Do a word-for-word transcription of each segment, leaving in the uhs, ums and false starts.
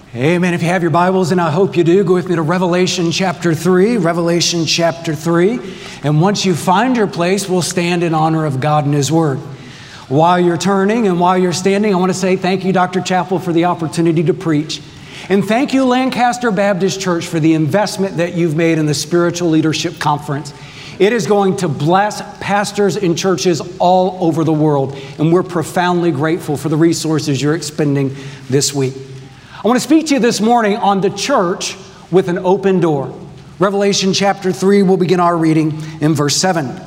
Amen. If you have your Bibles, and I hope you do, go with me to Revelation chapter three, Revelation chapter three. And once you find your place, we'll stand in honor of God and His Word. While you're turning and while you're standing, I want to say thank you, Doctor Chappell, for the opportunity to preach. And thank you, Lancaster Baptist Church, for the investment that you've made in the Spiritual Leadership Conference. It is going to bless pastors in churches all over the world, and we're profoundly grateful for the resources you're expending this week. I want to speak to you this morning on the church with an open door. Revelation chapter three, we'll begin our reading in verse seven.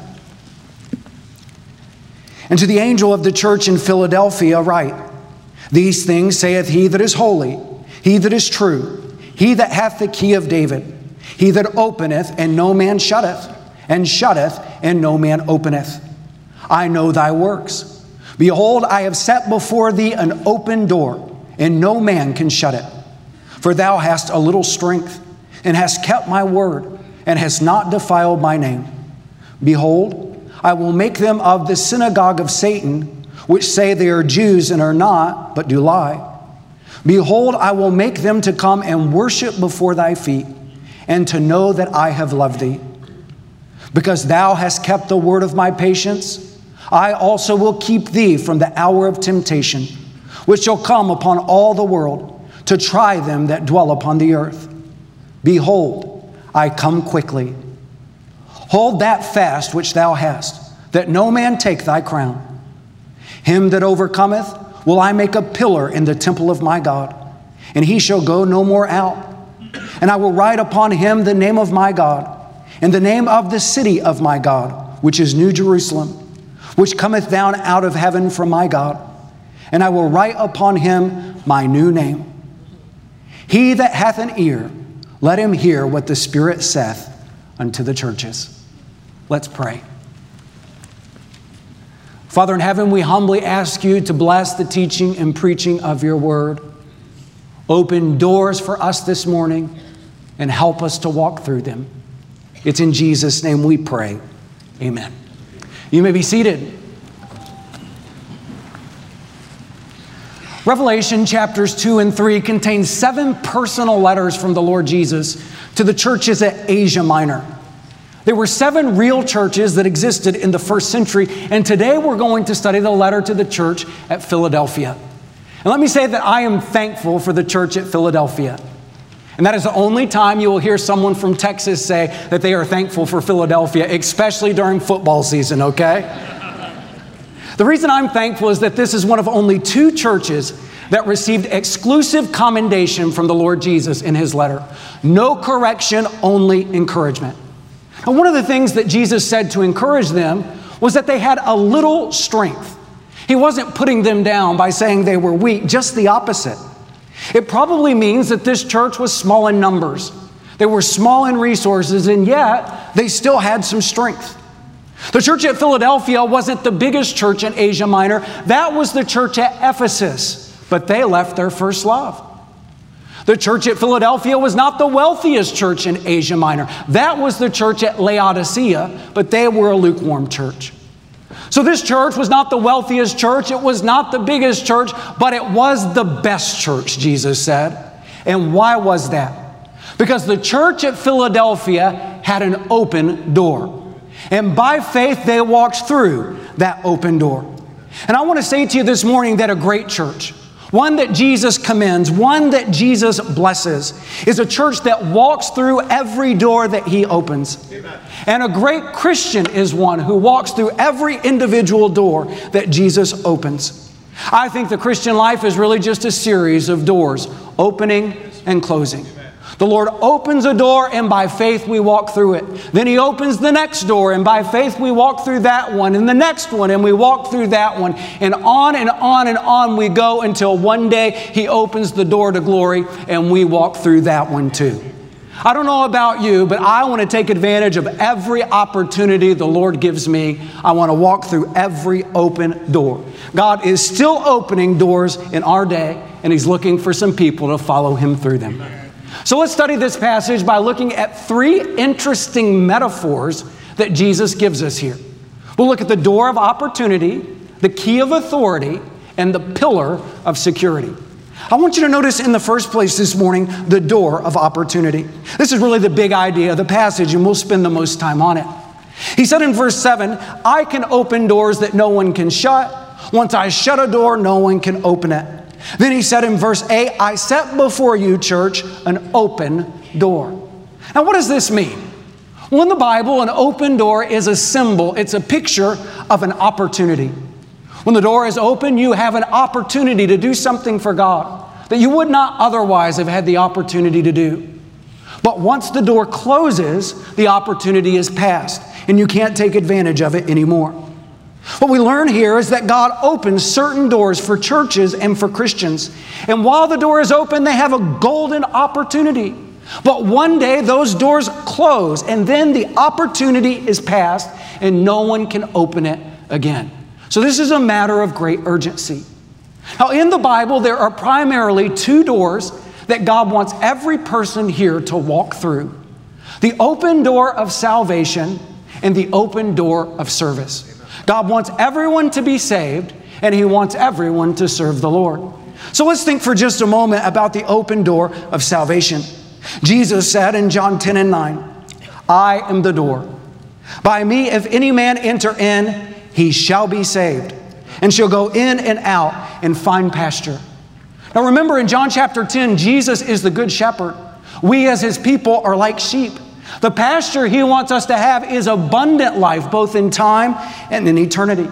And to the angel of the church in Philadelphia write, These things saith he that is holy, he that is true, he that hath the key of David, he that openeth and no man shutteth, and shutteth and no man openeth. I know thy works. Behold, I have set before thee an open door, and no man can shut it. For thou hast a little strength, and hast kept my word, and hast not defiled my name. Behold, I will make them of the synagogue of Satan, which say they are Jews and are not, but do lie. Behold, I will make them to come and worship before thy feet, and to know that I have loved thee. Because thou hast kept the word of my patience, I also will keep thee from the hour of temptation, which shall come upon all the world, to try them that dwell upon the earth. Behold, I come quickly. Hold that fast which thou hast, that no man take thy crown. Him that overcometh will I make a pillar in the temple of my God, and he shall go no more out. And I will write upon him the name of my God, and the name of the city of my God, which is New Jerusalem, which cometh down out of heaven from my God. And I will write upon him my new name. He that hath an ear, let him hear what the Spirit saith unto the churches. Let's pray. Father in heaven, we humbly ask you to bless the teaching and preaching of your word. Open doors for us this morning and help us to walk through them. It's in Jesus' name we pray. Amen. You may be seated. Revelation chapters two and three contain seven personal letters from the Lord Jesus to the churches at Asia Minor. There were seven real churches that existed in the first century, and today we're going to study the letter to the church at Philadelphia. And let me say that I am thankful for the church at Philadelphia. And that is the only time you will hear someone from Texas say that they are thankful for Philadelphia, especially during football season, okay? The reason I'm thankful is that this is one of only two churches that received exclusive commendation from the Lord Jesus in his letter. No correction, only encouragement. And one of the things that Jesus said to encourage them was that they had a little strength. He wasn't putting them down by saying they were weak, just the opposite. It probably means that this church was small in numbers. They were small in resources, and yet they still had some strength. The church at Philadelphia wasn't the biggest church in Asia Minor. That was the church at Ephesus, but they left their first love. The church at Philadelphia was not the wealthiest church in Asia Minor. That was the church at Laodicea, but they were a lukewarm church. So this church was not the wealthiest church. It was not the biggest church, but it was the best church, Jesus said. And why was that? Because the church at Philadelphia had an open door. And by faith, they walked through that open door. And I want to say to you this morning that a great church, one that Jesus commends, one that Jesus blesses, is a church that walks through every door that he opens. Amen. And a great Christian is one who walks through every individual door that Jesus opens. I think the Christian life is really just a series of doors, opening and closing. The Lord opens a door, and by faith we walk through it. Then he opens the next door, and by faith we walk through that one, and the next one, and we walk through that one. And on and on and on we go until one day he opens the door to glory, and we walk through that one too. I don't know about you, but I want to take advantage of every opportunity the Lord gives me. I want to walk through every open door. God is still opening doors in our day, and he's looking for some people to follow him through them. So let's study this passage by looking at three interesting metaphors that Jesus gives us here. We'll look at the door of opportunity, the key of authority, and the pillar of security. I want you to notice in the first place this morning, the door of opportunity. This is really the big idea of the passage, and we'll spend the most time on it. He said in verse seven, I can open doors that no one can shut. Once I shut a door, no one can open it. Then he said in verse eight, I set before you, church, an open door. Now, what does this mean? Well, in the Bible, an open door is a symbol. It's a picture of an opportunity. When the door is open, you have an opportunity to do something for God that you would not otherwise have had the opportunity to do. But once the door closes, the opportunity is past, and you can't take advantage of it anymore. What we learn here is that God opens certain doors for churches and for Christians. And while the door is open, they have a golden opportunity. But one day those doors close, and then the opportunity is past, and no one can open it again. So this is a matter of great urgency. Now, in the Bible, there are primarily two doors that God wants every person here to walk through: the open door of salvation and the open door of service. God wants everyone to be saved, and He wants everyone to serve the Lord. So let's think for just a moment about the open door of salvation. Jesus said in John ten and nine, I am the door. By me, if any man enter in, he shall be saved, and shall go in and out and find pasture. Now remember, in John chapter ten, Jesus is the good shepherd. We as His people are like sheep. The pasture He wants us to have is abundant life, both in time and in eternity.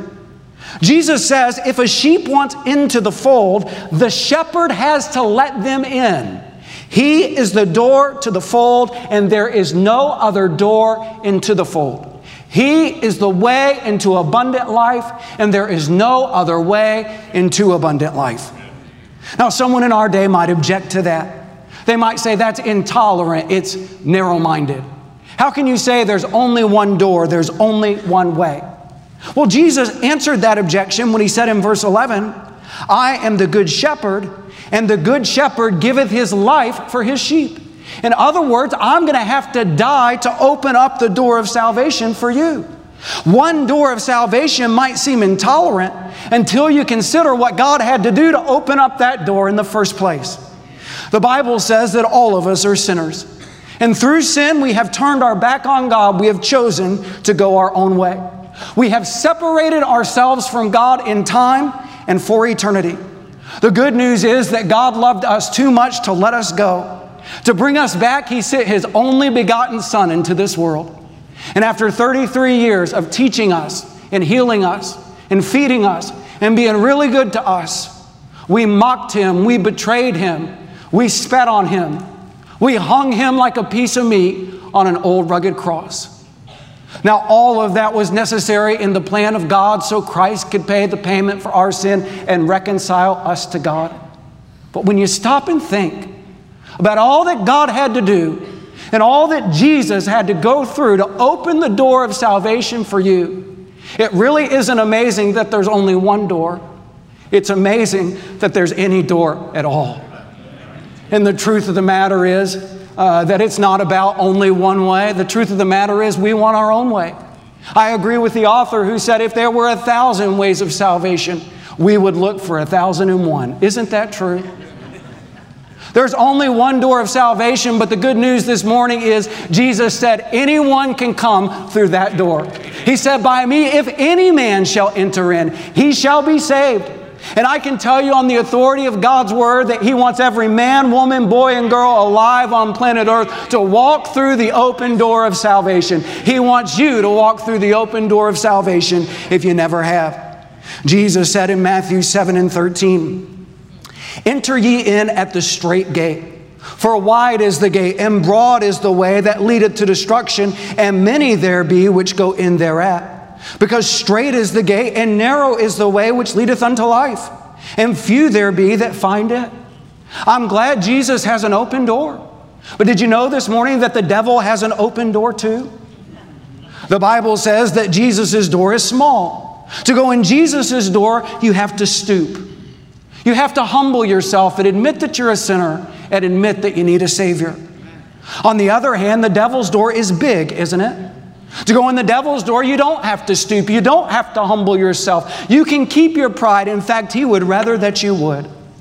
Jesus says if a sheep wants into the fold, the shepherd has to let them in. He is the door to the fold, and there is no other door into the fold. He is the way into abundant life, and there is no other way into abundant life. Now, someone in our day might object to that. They might say that's intolerant, it's narrow-minded. How can you say there's only one door, there's only one way? Well, Jesus answered that objection when He said in verse eleven, I am the good shepherd, and the good shepherd giveth his life for his sheep. In other words, I'm going to have to die to open up the door of salvation for you. One door of salvation might seem intolerant until you consider what God had to do to open up that door in the first place. The Bible says that all of us are sinners. And through sin, we have turned our back on God. We have chosen to go our own way. We have separated ourselves from God in time and for eternity. The good news is that God loved us too much to let us go. To bring us back, He sent His only begotten Son into this world. And after thirty-three years of teaching us and healing us and feeding us and being really good to us, we mocked Him, we betrayed Him, we spat on Him, we hung Him like a piece of meat on an old rugged cross. Now, all of that was necessary in the plan of God so Christ could pay the payment for our sin and reconcile us to God. But when you stop and think about all that God had to do and all that Jesus had to go through to open the door of salvation for you, it really isn't amazing that there's only one door. It's amazing that there's any door at all. And the truth of the matter is, Uh, that it's not about only one way. The truth of the matter is we want our own way. I agree with the author who said if there were a thousand ways of salvation, we would look for a thousand and one. Isn't that true? There's only one door of salvation, but the good news this morning is Jesus said anyone can come through that door. He said, by me, if any man shall enter in, he shall be saved. And I can tell you on the authority of God's Word that He wants every man, woman, boy, and girl alive on planet Earth to walk through the open door of salvation. He wants you to walk through the open door of salvation if you never have. Jesus said in Matthew seven and thirteen, enter ye in at the strait gate. For wide is the gate, and broad is the way that leadeth to destruction, and many there be which go in thereat. Because strait is the gate, and narrow is the way which leadeth unto life, and few there be that find it. I'm glad Jesus has an open door. But did you know this morning that the devil has an open door too? The Bible says that Jesus' door is small. To go in Jesus' door, you have to stoop. You have to humble yourself and admit that you're a sinner and admit that you need a Savior. On the other hand, the devil's door is big, isn't it? To go in the devil's door, you don't have to stoop. You don't have to humble yourself. You can keep your pride. In fact, he would rather that you would.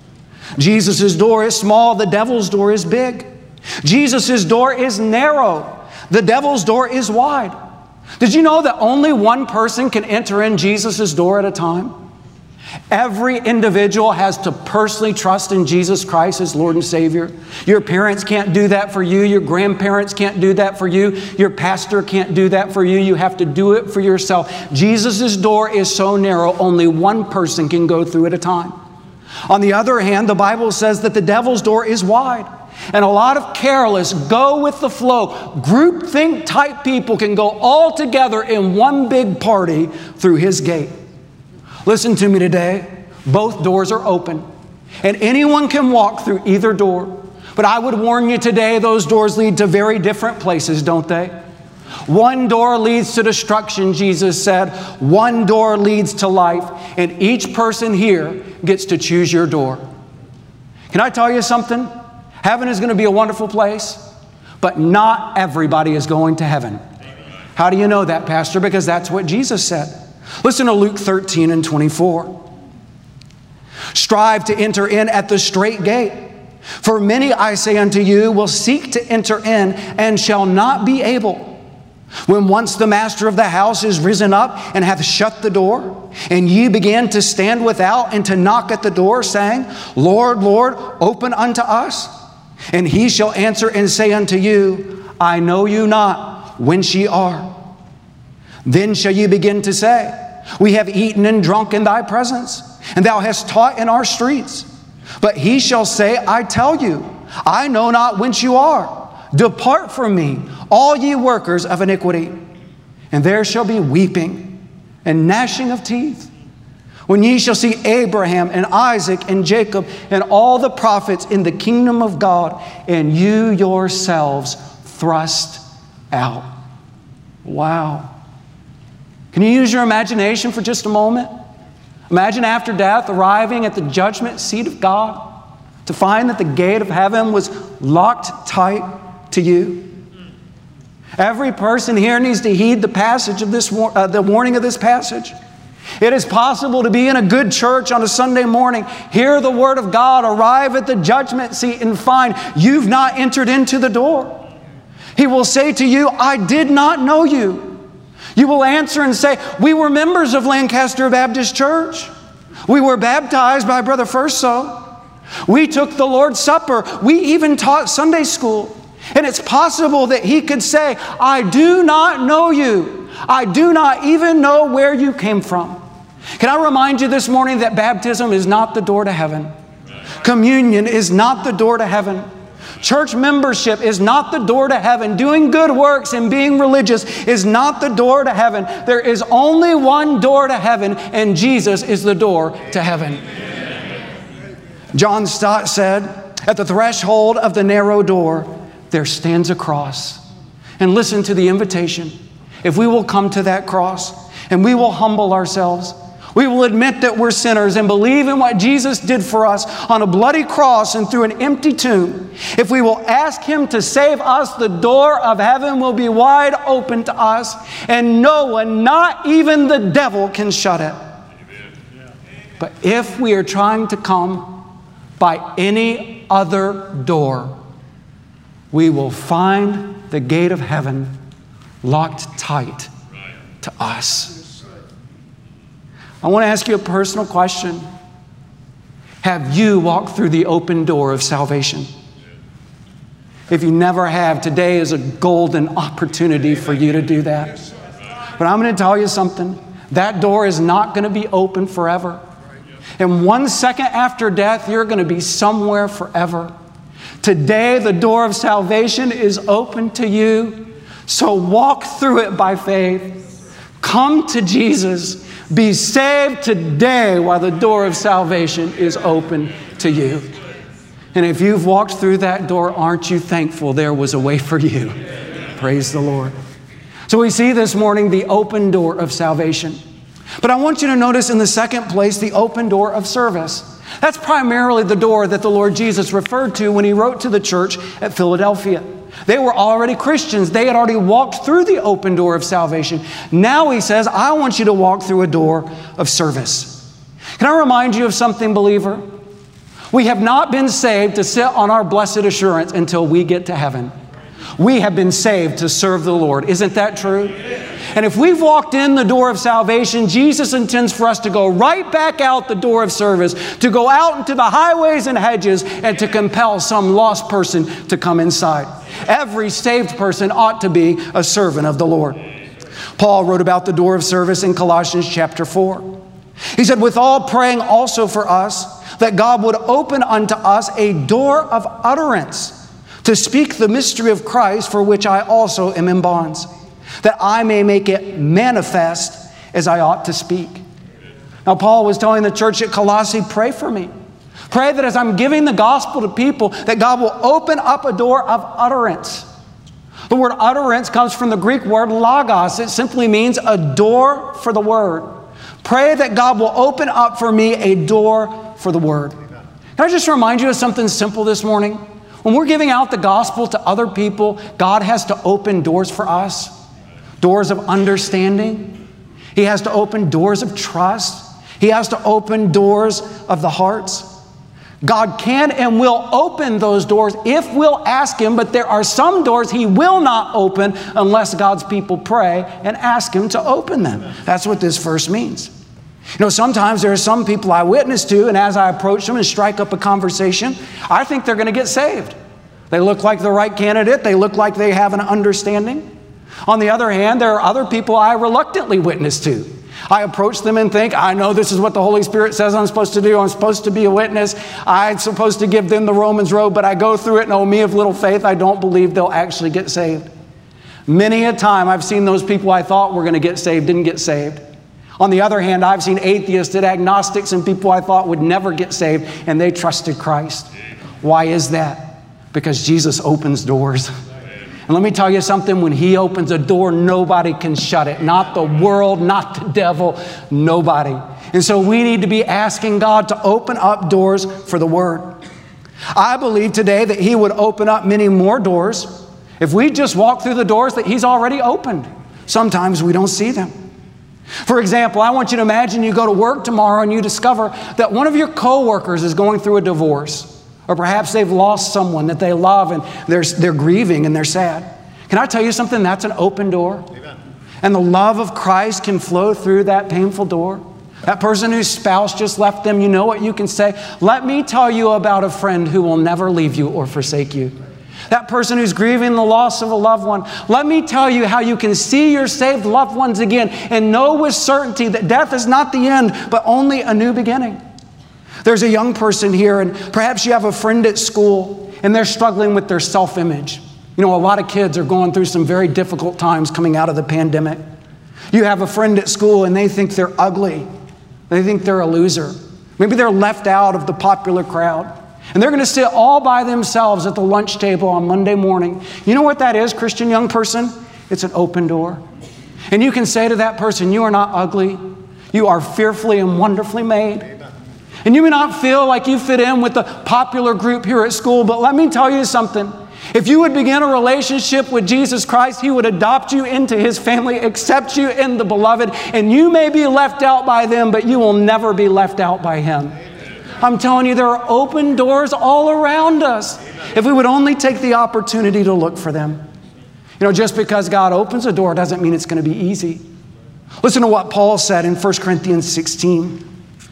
Jesus' door is small, the devil's door is big. Jesus' door is narrow, the devil's door is wide. Did you know that only one person can enter in Jesus' door at a time? Every individual has to personally trust in Jesus Christ as Lord and Savior. Your parents can't do that for you. Your grandparents can't do that for you. Your pastor can't do that for you. You have to do it for yourself. Jesus' door is so narrow, only one person can go through at a time. On the other hand, the Bible says that the devil's door is wide. And a lot of careless, go with the flow, groupthink type people can go all together in one big party through his gate. Listen to me today. Both doors are open, and anyone can walk through either door. But I would warn you today, those doors lead to very different places, don't they? One door leads to destruction, Jesus said. One door leads to life, and each person here gets to choose your door. Can I tell you something? Heaven is going to be a wonderful place, but not everybody is going to heaven. How do you know that, Pastor? Because that's what Jesus said. Listen to Luke thirteen and twenty-four. Strive to enter in at the strait gate. For many, I say unto you, will seek to enter in and shall not be able. When once the master of the house is risen up and hath shut the door, and ye begin to stand without and to knock at the door, saying, Lord, Lord, open unto us. And he shall answer and say unto you, I know you not, whence ye are. Then shall you begin to say, we have eaten and drunk in thy presence, and thou hast taught in our streets. But he shall say, I tell you, I know not whence you are. Depart from me, all ye workers of iniquity. And there shall be weeping and gnashing of teeth, when ye shall see Abraham and Isaac and Jacob and all the prophets in the kingdom of God, and you yourselves thrust out. Wow. Can you use your imagination for just a moment? Imagine after death arriving at the judgment seat of God to find that the gate of heaven was locked tight to you. Every person here needs to heed the passage of this, uh, the warning of this passage. It is possible to be in a good church on a Sunday morning, hear the word of God, arrive at the judgment seat and find you've not entered into the door. He will say to you, I did not know you. You will answer and say, we were members of Lancaster Baptist Church. We were baptized by Brother Furso. We took the Lord's Supper. We even taught Sunday school. And it's possible that he could say, I do not know you. I do not even know where you came from. Can I remind you this morning that baptism is not the door to heaven. Communion is not the door to heaven. Church membership is not the door to heaven. Doing good works and being religious is not the door to heaven. There is only one door to heaven, and Jesus is the door to heaven. John Stott said, at the threshold of the narrow door, there stands a cross. And listen to the invitation. If we will come to that cross and we will humble ourselves, we will admit that we're sinners and believe in what Jesus did for us on a bloody cross and through an empty tomb. If we will ask Him to save us, the door of heaven will be wide open to us, and no one, not even the devil, can shut it. But if we are trying to come by any other door, we will find the gate of heaven locked tight to us. I want to ask you a personal question. Have you walked through the open door of salvation? If you never have, today is a golden opportunity for you to do that. But I'm going to tell you something. That door is not going to be open forever. And one second after death, you're going to be somewhere forever. Today, the door of salvation is open to you. So walk through it by faith. Come to Jesus. Be saved today while the door of salvation is open to you. And if you've walked through that door, aren't you thankful there was a way for you? Praise the Lord. So we see this morning the open door of salvation. But I want you to notice in the second place the open door of service. That's primarily the door that the Lord Jesus referred to when He wrote to the church at Philadelphia. They were already Christians. They had already walked through the open door of salvation. Now He says, I want you to walk through a door of service. Can I remind you of something, believer? We have not been saved to sit on our blessed assurance until we get to heaven. We have been saved to serve the Lord. Isn't that true? And if we've walked in the door of salvation, Jesus intends for us to go right back out the door of service, to go out into the highways and hedges and to compel some lost person to come inside. Every saved person ought to be a servant of the Lord. Paul wrote about the door of service in Colossians chapter four. He said, with all praying also for us, that God would open unto us a door of utterance to speak the mystery of Christ, for which I also am in bonds, that I may make it manifest as I ought to speak. Now, Paul was telling the church at Colossae, pray for me. Pray that as I'm giving the gospel to people, that God will open up a door of utterance. The word utterance comes from the Greek word logos. It simply means a door for the word. Pray that God will open up for me a door for the word. Can I just remind you of something simple this morning? When we're giving out the gospel to other people, God has to open doors for us. Doors of understanding. He has to open doors of trust. He has to open doors of the hearts. God can and will open those doors if we'll ask Him, but there are some doors He will not open unless God's people pray and ask Him to open them. That's what this verse means. You know, sometimes there are some people I witness to, and as I approach them and strike up a conversation, I think they're going to get saved. They look like the right candidate. They look like they have an understanding. On the other hand, there are other people I reluctantly witness to. I approach them and think, I know this is what the Holy Spirit says I'm supposed to do. I'm supposed to be a witness. I'm supposed to give them the Romans road, but I go through it and, oh, me of little faith, I don't believe they'll actually get saved. Many a time I've seen those people I thought were going to get saved, didn't get saved. On the other hand, I've seen atheists and agnostics and people I thought would never get saved, and they trusted Christ. Why is that? Because Jesus opens doors. And let me tell you something, when He opens a door, nobody can shut it. Not the world, not the devil, nobody. And so we need to be asking God to open up doors for the Word. I believe today that He would open up many more doors if we just walk through the doors that He's already opened. Sometimes we don't see them. For example, I want you to imagine you go to work tomorrow and you discover that one of your coworkers is going through a divorce. Or perhaps they've lost someone that they love and they're, they're grieving and they're sad. Can I tell you something? That's an open door. Amen. And the love of Christ can flow through that painful door. That person whose spouse just left them, you know what you can say? Let me tell you about a friend who will never leave you or forsake you. That person who's grieving the loss of a loved one, let me tell you how you can see your saved loved ones again and know with certainty that death is not the end, but only a new beginning. There's a young person here, and perhaps you have a friend at school, and they're struggling with their self-image. You know, a lot of kids are going through some very difficult times coming out of the pandemic. You have a friend at school, and they think they're ugly. They think they're a loser. Maybe they're left out of the popular crowd. And they're going to sit all by themselves at the lunch table on Monday morning. You know what that is, Christian young person? It's an open door. And you can say to that person, you are not ugly. You are fearfully and wonderfully made. And you may not feel like you fit in with the popular group here at school, but let me tell you something. If you would begin a relationship with Jesus Christ, He would adopt you into His family, accept you in the beloved, and you may be left out by them, but you will never be left out by Him. I'm telling you, there are open doors all around us if we would only take the opportunity to look for them. You know, just because God opens a door doesn't mean it's going to be easy. Listen to what Paul said in First Corinthians sixteen.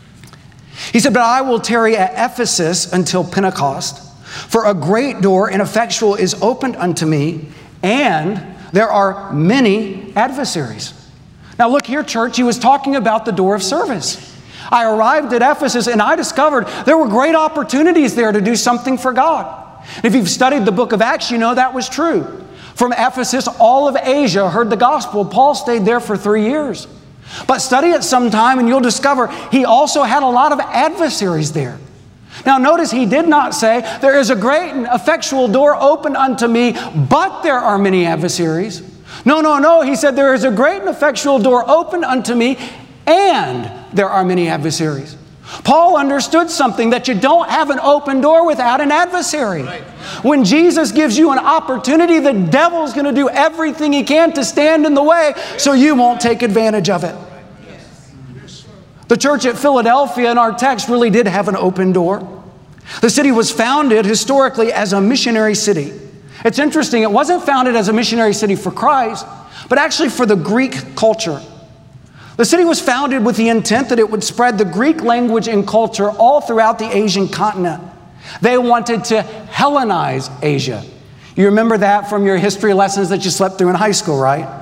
He said, but I will tarry at Ephesus until Pentecost, for a great door and effectual is opened unto me, and there are many adversaries. Now look here, church, he was talking about the door of service. I arrived at Ephesus and I discovered there were great opportunities there to do something for God. If you've studied the book of Acts, you know that was true. From Ephesus, all of Asia heard the gospel. Paul stayed there for three years. But study it sometime and you'll discover he also had a lot of adversaries there. Now notice he did not say, there is a great and effectual door opened unto me, but there are many adversaries. No, no, no. He said, there is a great and effectual door opened unto me, and there are many adversaries. Paul understood something, that you don't have an open door without an adversary. Right. When Jesus gives you an opportunity, the devil's going to do everything he can to stand in the way so you won't take advantage of it. The church at Philadelphia in our text really did have an open door. The city was founded historically as a missionary city. It's interesting, it wasn't founded as a missionary city for Christ, but actually for the Greek culture. The city was founded with the intent that it would spread the Greek language and culture all throughout the Asian continent. They wanted to Hellenize Asia. You remember that from your history lessons that you slept through in high school, right?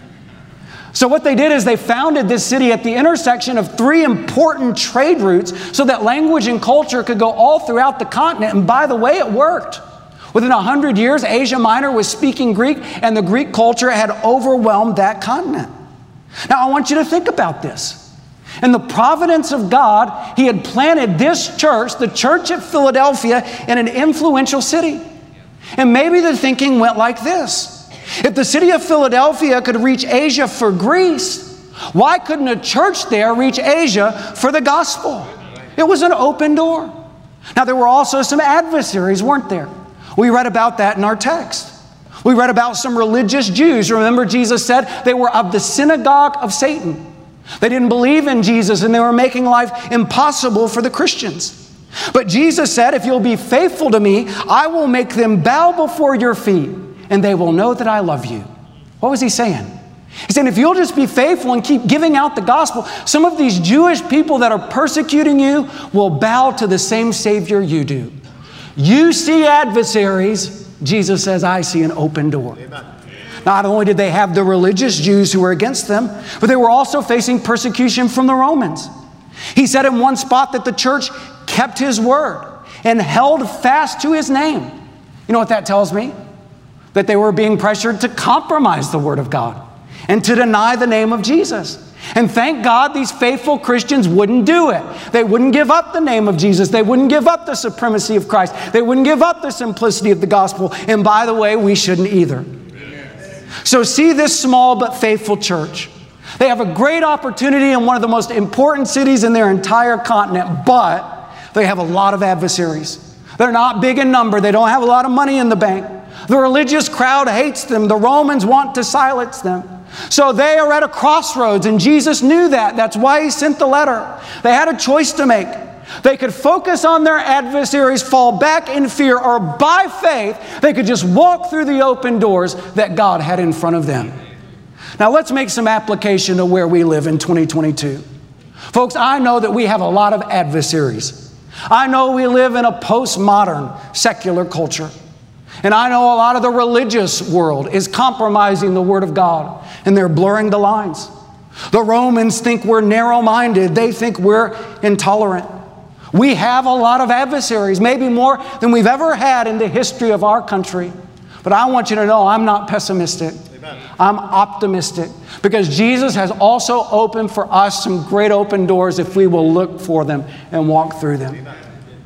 So what they did is they founded this city at the intersection of three important trade routes so that language and culture could go all throughout the continent. And by the way, it worked. Within a hundred years, Asia Minor was speaking Greek, and the Greek culture had overwhelmed that continent. Now, I want you to think about this. In the providence of God, He had planted this church, the church at Philadelphia, in an influential city. And maybe the thinking went like this. If the city of Philadelphia could reach Asia for Greece, why couldn't a church there reach Asia for the gospel? It was an open door. Now, there were also some adversaries, weren't there? We read about that in our text. We read about some religious Jews. Remember, Jesus said they were of the synagogue of Satan. They didn't believe in Jesus, and they were making life impossible for the Christians. But Jesus said, if you'll be faithful to me, I will make them bow before your feet, and they will know that I love you. What was He saying? He said, if you'll just be faithful and keep giving out the gospel, some of these Jewish people that are persecuting you will bow to the same Savior you do. You see adversaries, Jesus says, I see an open door. Amen. Not only did they have the religious Jews who were against them, but they were also facing persecution from the Romans. He said in one spot that the church kept His word and held fast to His name. You know what that tells me? That they were being pressured to compromise the word of God and to deny the name of Jesus. And thank God these faithful Christians wouldn't do it. They wouldn't give up the name of Jesus. They wouldn't give up the supremacy of Christ. They wouldn't give up the simplicity of the gospel. And by the way, we shouldn't either. Amen. So see this small but faithful church. They have a great opportunity in one of the most important cities in their entire continent, but they have a lot of adversaries. They're not big in number. They don't have a lot of money in the bank. The religious crowd hates them. The Romans want to silence them. So they are at a crossroads, and Jesus knew that. That's why He sent the letter. They had a choice to make. They could focus on their adversaries, fall back in fear, or by faith, they could just walk through the open doors that God had in front of them. Now let's make some application to where we live in twenty twenty-two. Folks, I know that we have a lot of adversaries. I know we live in a postmodern secular culture. And I know a lot of the religious world is compromising the Word of God, and they're blurring the lines. The Romans think we're narrow-minded. They think we're intolerant. We have a lot of adversaries, maybe more than we've ever had in the history of our country. But I want you to know I'm not pessimistic. Amen. I'm optimistic, because Jesus has also opened for us some great open doors if we will look for them and walk through them. Amen.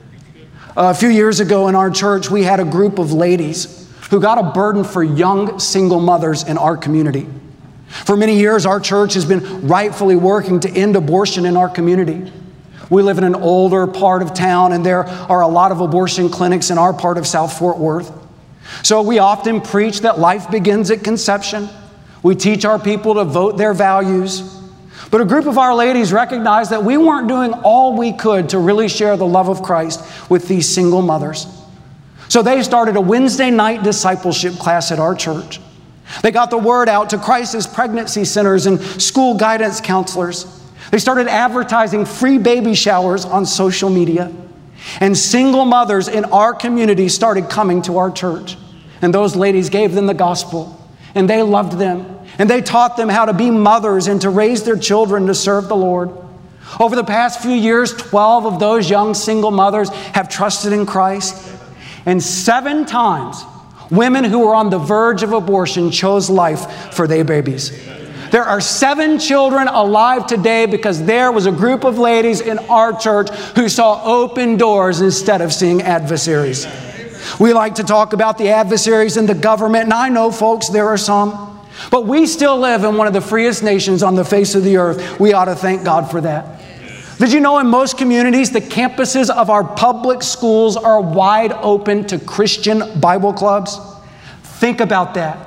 A few years ago in our church, we had a group of ladies who got a burden for young single mothers in our community. For many years, our church has been rightfully working to end abortion in our community. We live in an older part of town, and there are a lot of abortion clinics in our part of South Fort Worth. So we often preach that life begins at conception. We teach our people to vote their values. But a group of our ladies recognized that we weren't doing all we could to really share the love of Christ with these single mothers. So they started a Wednesday night discipleship class at our church. They got the word out to crisis pregnancy centers and school guidance counselors. They started advertising free baby showers on social media. And single mothers in our community started coming to our church. And those ladies gave them the gospel. And they loved them. And they taught them how to be mothers and to raise their children to serve the Lord. Over the past few years, twelve of those young single mothers have trusted in Christ. And seven times, women who were on the verge of abortion chose life for their babies. There are seven children alive today because there was a group of ladies in our church who saw open doors instead of seeing adversaries. We like to talk about the adversaries in the government, and I know, folks, there are some. But we still live in one of the freest nations on the face of the earth. We ought to thank God for that. Did you know in most communities, the campuses of our public schools are wide open to Christian Bible clubs? Think about that.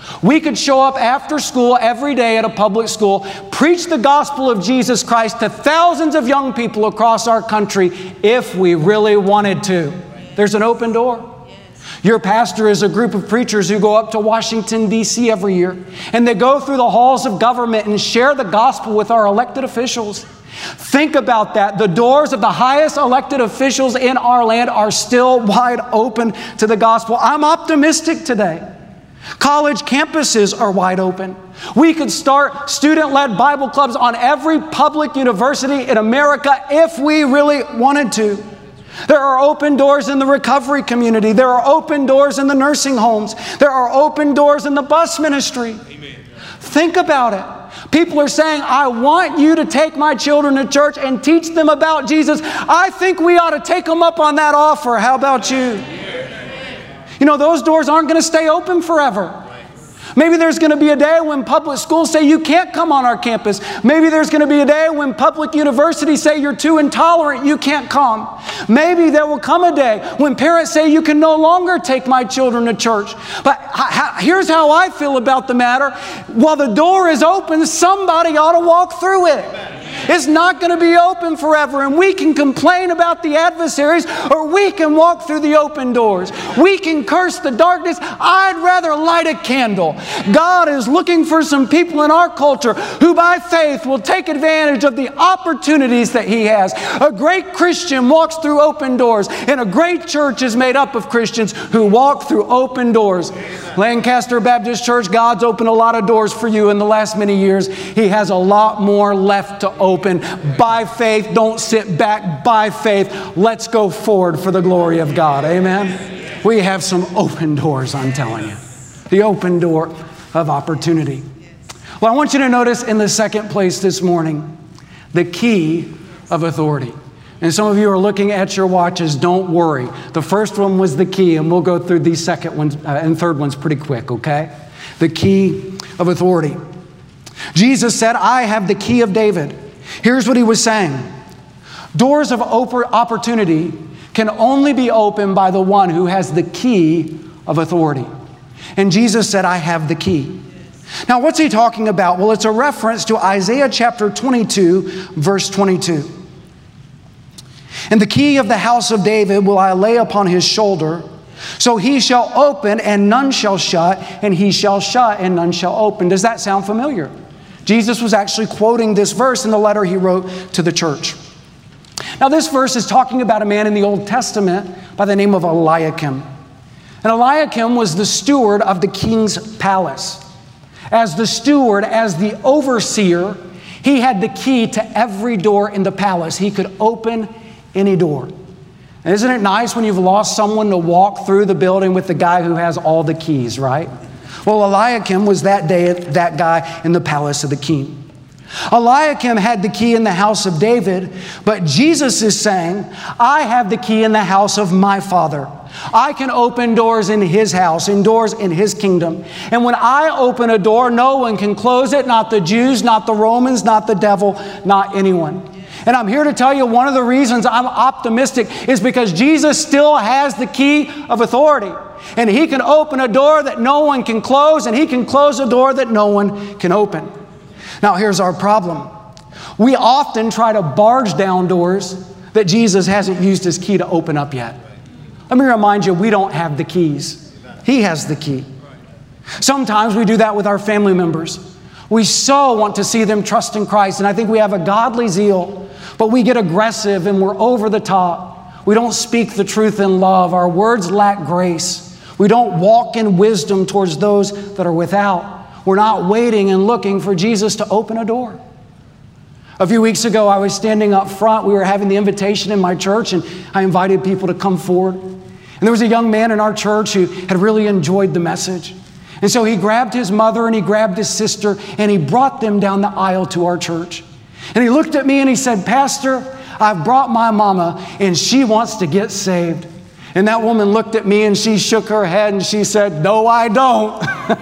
We could show up after school every day at a public school, preach the gospel of Jesus Christ to thousands of young people across our country if we really wanted to. There's an open door. Your pastor is a group of preachers who go up to Washington, D C every year, and they go through the halls of government and share the gospel with our elected officials. Think about that. The doors of the highest elected officials in our land are still wide open to the gospel. I'm optimistic today. College campuses are wide open. We could start student-led Bible clubs on every public university in America if we really wanted to. There are open doors in the recovery community. There are open doors in the nursing homes. There are open doors in the bus ministry. Amen. Think about it. People are saying, I want you to take my children to church and teach them about Jesus. I think we ought to take them up on that offer. How about you? You know, those doors aren't going to stay open forever. Maybe there's going to be a day when public schools say you can't come on our campus. Maybe there's going to be a day when public universities say you're too intolerant, you can't come. Maybe there will come a day when parents say you can no longer take my children to church. But here's how I feel about the matter. While the door is open, somebody ought to walk through it. It's not going to be open forever, and we can complain about the adversaries, or we can walk through the open doors. We can curse the darkness. I'd rather light a candle. God is looking for some people in our culture who by faith will take advantage of the opportunities that He has. A great Christian walks through open doors, and a great church is made up of Christians who walk through open doors. Lancaster Baptist Church, God's opened a lot of doors for you in the last many years. He has a lot more left to open. By faith, don't sit back. By faith, let's go forward for the glory of God. Amen? We have some open doors, I'm telling you. The open door of opportunity. Well, I want you to notice in the second place this morning, the key of authority. And some of you are looking at your watches. Don't worry. The first one was the key, and we'll go through these second ones uh, and third ones pretty quick, okay? The key of authority. Jesus said, I have the key of David. Here's what He was saying. Doors of opportunity can only be opened by the one who has the key of authority. And Jesus said, I have the key. Now, what's He talking about? Well, it's a reference to Isaiah chapter twenty-two, verse twenty-two. And the key of the house of David will I lay upon his shoulder. So he shall open and none shall shut, and he shall shut and none shall open. Does that sound familiar? Jesus was actually quoting this verse in the letter He wrote to the church. Now, this verse is talking about a man in the Old Testament by the name of Eliakim. And Eliakim was the steward of the king's palace. As the steward, as the overseer, he had the key to every door in the palace. He could open any door. And isn't it nice when you've lost someone to walk through the building with the guy who has all the keys, right? Well, Eliakim was that day that guy in the palace of the king. Eliakim had the key in the house of David, but Jesus is saying, I have the key in the house of my Father. I can open doors in His house, and doors in His kingdom. And when I open a door, no one can close it, not the Jews, not the Romans, not the devil, not anyone. And I'm here to tell you one of the reasons I'm optimistic is because Jesus still has the key of authority. And He can open a door that no one can close, and He can close a door that no one can open. Now, here's our problem. We often try to barge down doors that Jesus hasn't used His key to open up yet. Let me remind you, we don't have the keys. He has the key. Sometimes we do that with our family members. We so want to see them trust in Christ, and I think we have a godly zeal, but we get aggressive and we're over the top. We don't speak the truth in love. Our words lack grace. We don't walk in wisdom towards those that are without. We're not waiting and looking for Jesus to open a door. A few weeks ago, I was standing up front. We were having the invitation in my church, and I invited people to come forward. And there was a young man in our church who had really enjoyed the message. And so he grabbed his mother and he grabbed his sister and he brought them down the aisle to our church. And he looked at me and he said, Pastor, I've brought my mama and she wants to get saved. And that woman looked at me and she shook her head and she said, no, I don't.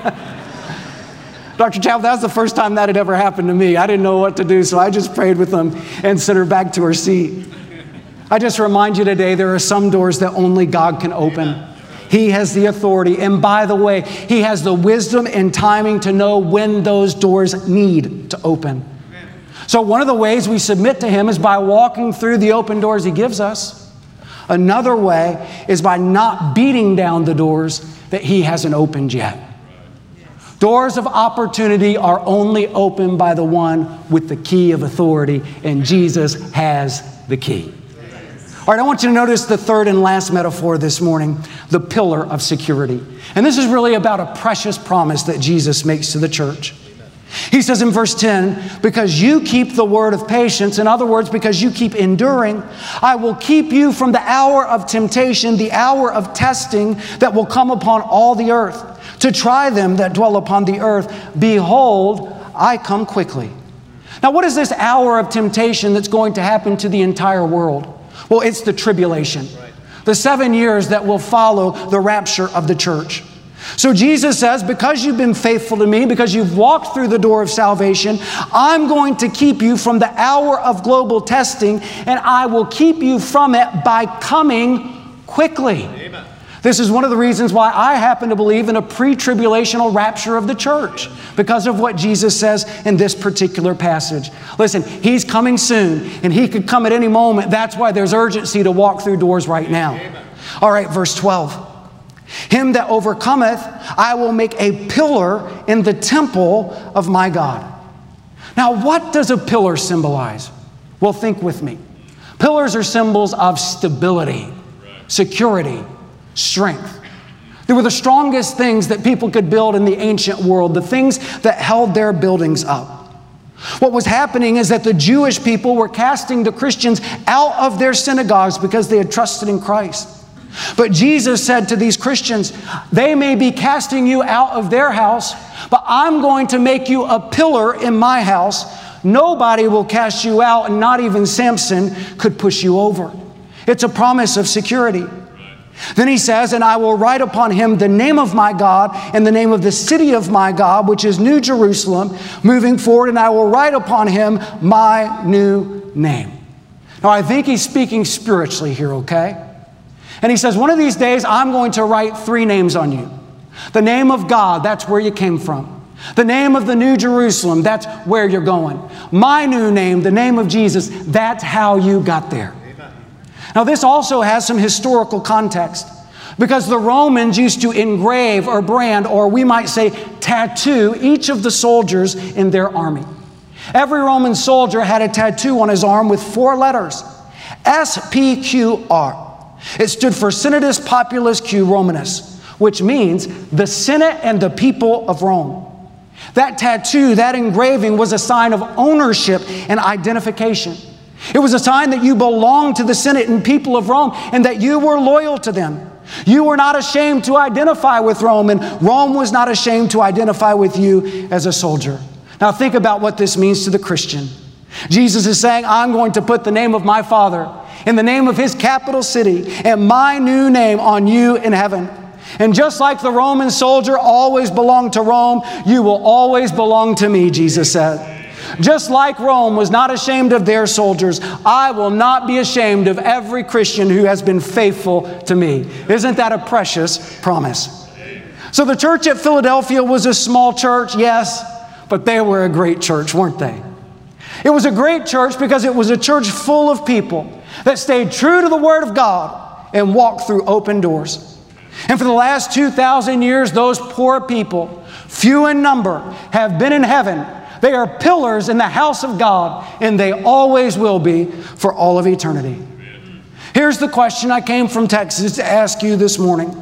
Doctor Chappell, that was the first time that had ever happened to me. I didn't know what to do, so I just prayed with them and sent her back to her seat. I just remind you today, there are some doors that only God can open. He has the authority. And by the way, He has the wisdom and timing to know when those doors need to open. So one of the ways we submit to Him is by walking through the open doors He gives us. Another way is by not beating down the doors that He hasn't opened yet. Doors of opportunity are only opened by the one with the key of authority, and Jesus has the key. All right, I want you to notice the third and last metaphor this morning, the pillar of security. And this is really about a precious promise that Jesus makes to the church. He says in verse ten, because you keep the word of patience, in other words, because you keep enduring, I will keep you from the hour of temptation, the hour of testing that will come upon all the earth, to try them that dwell upon the earth. Behold, I come quickly. Now, what is this hour of temptation that's going to happen to the entire world? Well, it's the tribulation, the seven years that will follow the rapture of the church. So Jesus says, because you've been faithful to me, because you've walked through the door of salvation, I'm going to keep you from the hour of global testing, and I will keep you from it by coming quickly. Amen. This is one of the reasons why I happen to believe in a pre-tribulational rapture of the church, because of what Jesus says in this particular passage. Listen, He's coming soon, and He could come at any moment. That's why there's urgency to walk through doors right now. Amen. All right, verse twelve. Him that overcometh, I will make a pillar in the temple of my God. Now, what does a pillar symbolize? Well, think with me. Pillars are symbols of stability, security, strength. They were the strongest things that people could build in the ancient world, the things that held their buildings up. What was happening is that the Jewish people were casting the Christians out of their synagogues because they had trusted in Christ. But Jesus said to these Christians, they may be casting you out of their house, but I'm going to make you a pillar in my house. Nobody will cast you out, and not even Samson could push you over. It's a promise of security. Then He says, and I will write upon him the name of my God and the name of the city of my God, which is New Jerusalem, moving forward, and I will write upon him my new name. Now, I think He's speaking spiritually here, okay? And He says, one of these days, I'm going to write three names on you. The name of God, that's where you came from. The name of the New Jerusalem, that's where you're going. My new name, the name of Jesus, that's how you got there. Now, this also has some historical context, because the Romans used to engrave or brand, or we might say tattoo, each of the soldiers in their army. Every Roman soldier had a tattoo on his arm with four letters, S P Q R. It stood for Senatus Populus Q Romanus, which means the Senate and the people of Rome. That tattoo, that engraving, was a sign of ownership and identification. It was a sign that you belonged to the Senate and people of Rome, and that you were loyal to them. You were not ashamed to identify with Rome, and Rome was not ashamed to identify with you as a soldier. Now think about what this means to the Christian. Jesus is saying, I'm going to put the name of my Father in the name of His capital city and my new name on you in heaven. And just like the Roman soldier always belonged to Rome, you will always belong to me, Jesus said. Just like Rome was not ashamed of their soldiers, I will not be ashamed of every Christian who has been faithful to me. Isn't that a precious promise? So the church at Philadelphia was a small church, yes, but they were a great church, weren't they? It was a great church because it was a church full of people that stayed true to the Word of God and walked through open doors. And for the last two thousand years, those poor people, few in number, have been in heaven. They are pillars in the house of God, and they always will be for all of eternity. Here's the question I came from Texas to ask you this morning.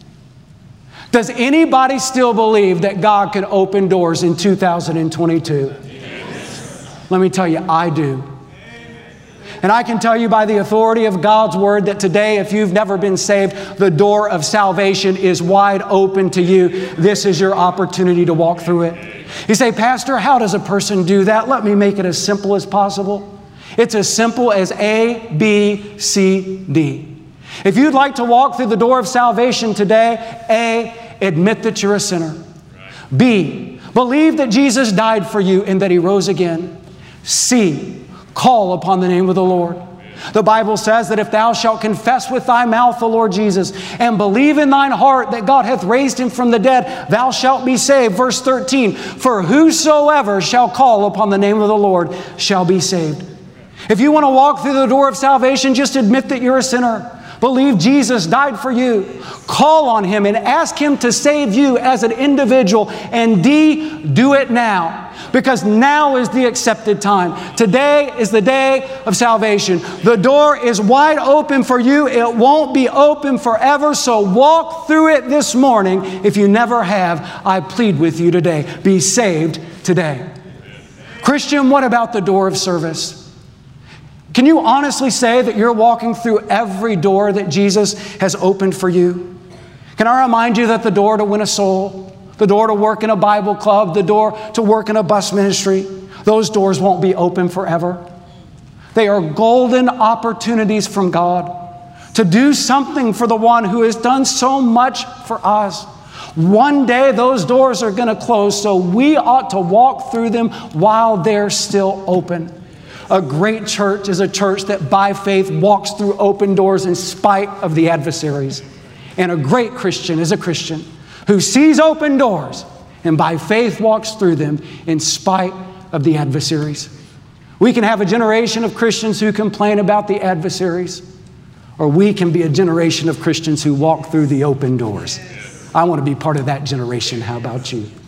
Does anybody still believe that God can open doors in two thousand twenty-two? Let me tell you, I do. And I can tell you by the authority of God's Word that today, if you've never been saved, the door of salvation is wide open to you. This is your opportunity to walk through it. You say, Pastor, how does a person do that? Let me make it as simple as possible. It's as simple as A, B, C, D. If you'd like to walk through the door of salvation today, A, admit that you're a sinner. B, believe that Jesus died for you and that He rose again. C, call upon the name of the Lord. The Bible says that if thou shalt confess with thy mouth the Lord Jesus and believe in thine heart that God hath raised him from the dead, thou shalt be saved. Verse thirteen, for whosoever shall call upon the name of the Lord shall be saved. If you want to walk through the door of salvation, just admit that you're a sinner. Believe Jesus died for you. Call on Him and ask Him to save you as an individual. And D, do it now. Because now is the accepted time. Today is the day of salvation. The door is wide open for you. It won't be open forever. So walk through it this morning. If you never have, I plead with you today. Be saved today. Christian, what about the door of service? Can you honestly say that you're walking through every door that Jesus has opened for you? Can I remind you that the door to win a soul, the door to work in a Bible club, the door to work in a bus ministry, those doors won't be open forever. They are golden opportunities from God to do something for the one who has done so much for us. One day those doors are going to close, so we ought to walk through them while they're still open. A great church is a church that by faith walks through open doors in spite of the adversaries. And a great Christian is a Christian who sees open doors and by faith walks through them in spite of the adversaries. We can have a generation of Christians who complain about the adversaries, or we can be a generation of Christians who walk through the open doors. I want to be part of that generation. How about you?